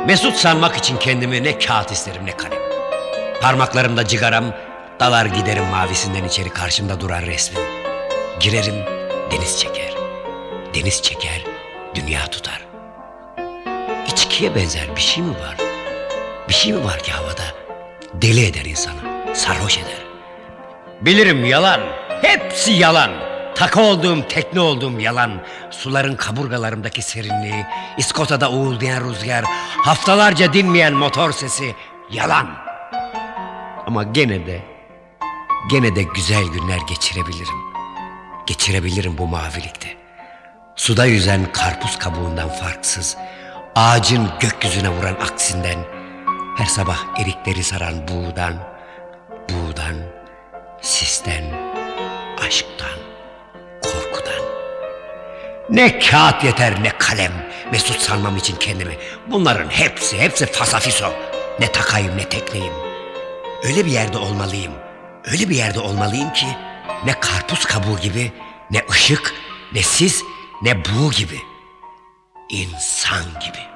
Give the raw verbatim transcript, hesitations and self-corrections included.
Mesut sanmak için kendimi ne kağıt isterim ne kalem. Parmaklarımda cigaram, dalar giderim mavisinden içeri, karşımda duran resmin. Girerim, deniz çeker. Deniz çeker, dünya tutar. İçkiye benzer bir şey mi var? Bir şey mi var ki havada? Deli eder insanı, sarhoş eder. Bilirim yalan, hepsi yalan. Takı olduğum, tekne olduğum yalan. Suların kaburgalarımdaki serinliği, İskota'da uğuldayan rüzgar, haftalarca dinmeyen motor sesi, yalan. Ama gene de, gene de güzel günler geçirebilirim. Geçirebilirim bu mavilikte. Suda yüzen karpuz kabuğundan farksız, ağacın gökyüzüne vuran aksinden, her sabah erikleri saran buğdan, buğdan, sisten, aşktan, korkudan. Ne kağıt yeter ne kalem Mesut sanmam için kendimi. Bunların hepsi, hepsi fasafiso. Ne takayım ne tekneyim. Öyle bir yerde olmalıyım. Öyle bir yerde olmalıyım ki ne karpuz kabuğu gibi, ne ışık, ne sis, ne buğu gibi. İnsan gibi.